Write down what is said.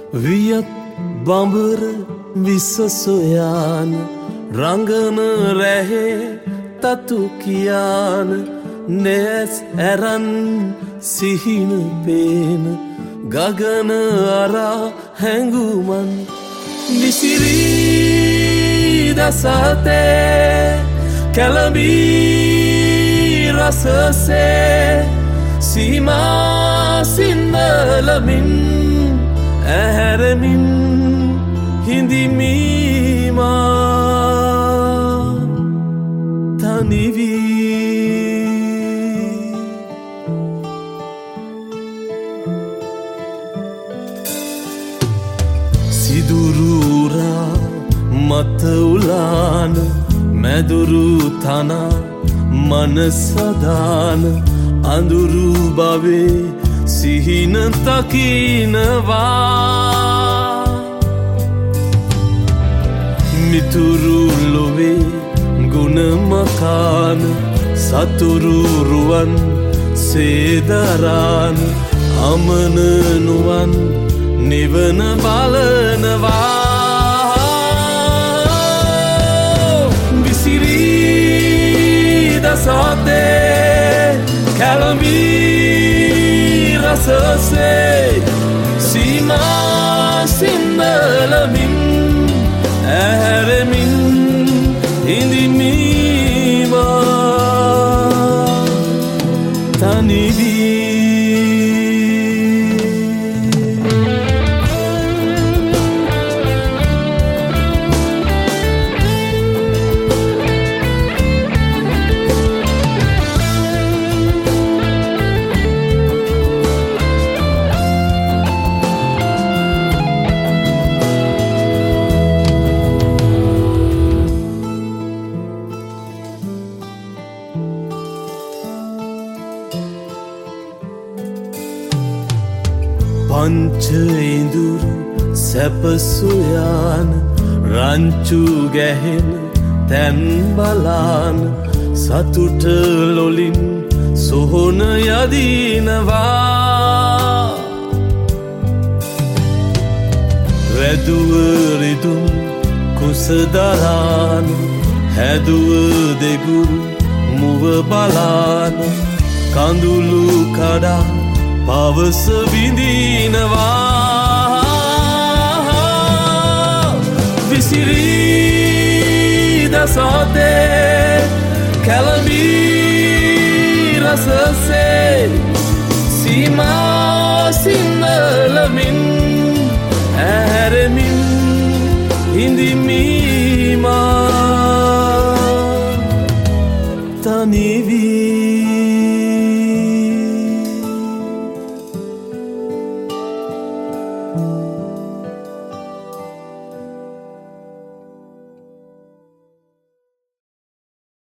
වියත් බඹර විසසොයාන රංගන රැහේ තතු කියාන නෑස් ඇරන් සිහින පේන ගගන අරා හැඟුමන් නිසිරී දසතේ කැලඹී රසසේ සීමා සින්නලමින් ඇහැරමින් හිඳිමීමා තනිවී සිදුරුරා මත උලාන මැදුරු තනා මනසදාන අඳුරු බවේ සිහින තකිනවා මිතුරු ලොවේ ගුණමකාන සතුරු රුවන් සේදරාන අමනනුවන් නිවන බලනවා විසිරී දසතේ කැලඹී රසසේ සීමා සින්නලමින් ඇහැරමින් හිඳිමීමා තනිවී පංච ඉඳුරු සැපසොයාන රංචු ගැහෙන තැන් බලාන සතුට ලොලින් සොහොන යදිනවා රැදුව රිදුම් කුසදරාන හැදුව දෙගුරු මුව බලාන කඳුළු කඩා පවස විඳිනවා විසිරී දසතේ කැලඹී රසසේ සීමා සින්නලමින් ඇහැරමින් හිඳිමීමා තනිවී